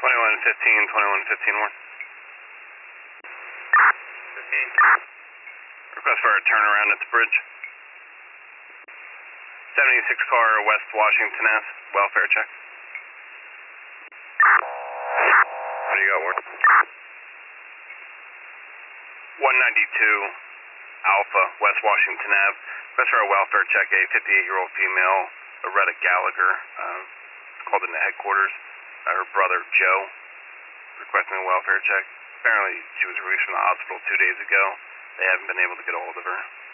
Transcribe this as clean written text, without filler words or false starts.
2115, 2115 1. 15. Request for a turnaround at the bridge. 76 car West Washington Ave, welfare check. What do you got, Ward? 192 Alpha, West Washington Ave. Request for a welfare check, a 58-year-old female, Loretta Gallagher, called into headquarters. Her brother, Joe, requesting a welfare check. Apparently, she was released from the hospital 2 days ago. They haven't been able to get a hold of her.